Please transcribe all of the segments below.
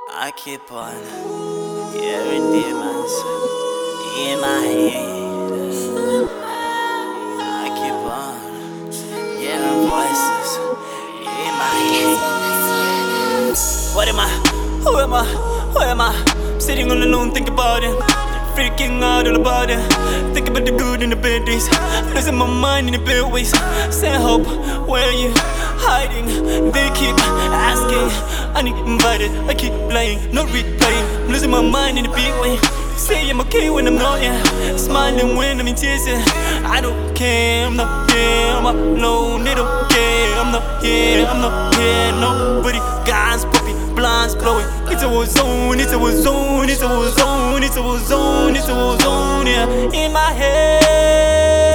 I keep on hearing demons in my head. I keep on hearing voices in my head. What am I? Who am I? Who am I? I'm sitting all alone, think about it. Freaking out all about it. Think about the good and the bad days. Losing my mind in the bad ways. Send hope, where are you? Hiding, they keep asking. Uninvited, I keep lying, not replying. I'm losing my mind in a big way. Say I'm okay when I'm not, yeah. Smiling when I'm in tears, yeah. I don't care, I'm not here, I'm alone. They don't care, I'm not here, I'm not here. Nobody, guns popping, blinds blowing. It's a war zone, it's a war zone, it's a war zone, it's a war zone, it's a war zone, yeah. In my head.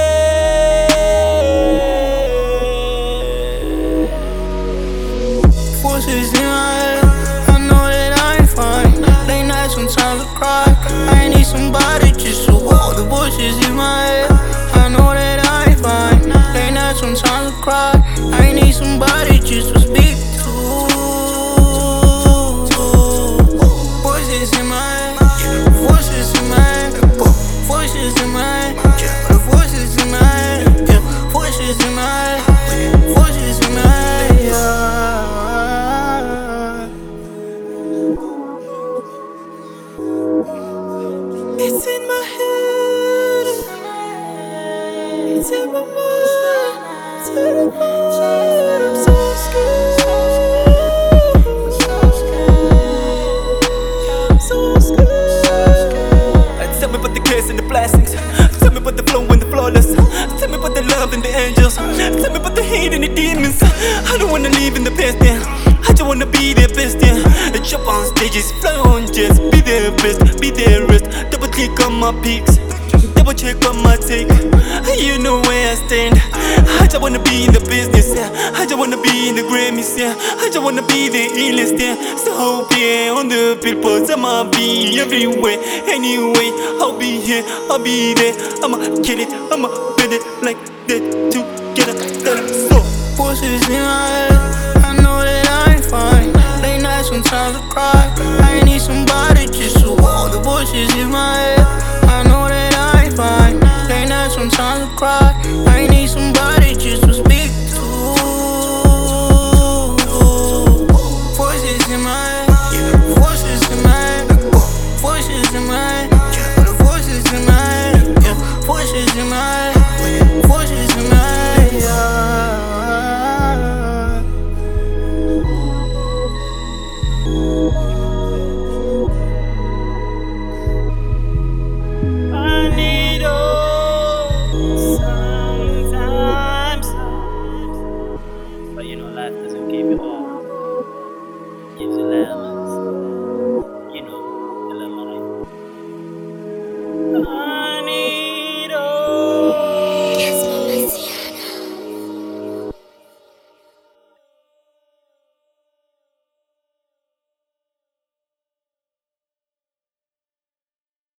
Voices in my head, I know that I ain't fine. Late nights sometimes I cry. I need somebody just to hold the voices in my head. I know that I ain't fine. Late nights sometimes I cry. I need somebody just to speak to. Voices in my head, voices in my head, voices in my head, voices in my head, voices in my head, voices in my head, yeah. It's in my head. It's in my mind. It's in my mind. I'm so scared. I'm so scared. Tell me about the kiss and the blessings. Tell me about the flow and the flawless. Tell me about the love and the angels. Tell me about the hate and the demons. I don't wanna live in the past, yeah. I just wanna be the best, yeah. Jump on stages, fly on jets, be the best, be the rest. Double click on my peaks, double check on my take. You know where I stand. I just wanna be in the business, yeah. I just wanna be in the Grammys, yeah. I just wanna be the illest, yeah. So yeah, on the billboards, I'ma be everywhere. Anyway, I'll be here, I'll be there. I'ma get it, I'ma build it like that together. So voices in my head, I know that I ain't fine. Late nights sometimes I cry. I need somebody just to hold the voices in my head. I know that I ain't fine. Late nights sometimes I cry. I need somebody just to speak to. Voices in my head, voices in my head, voices in my head.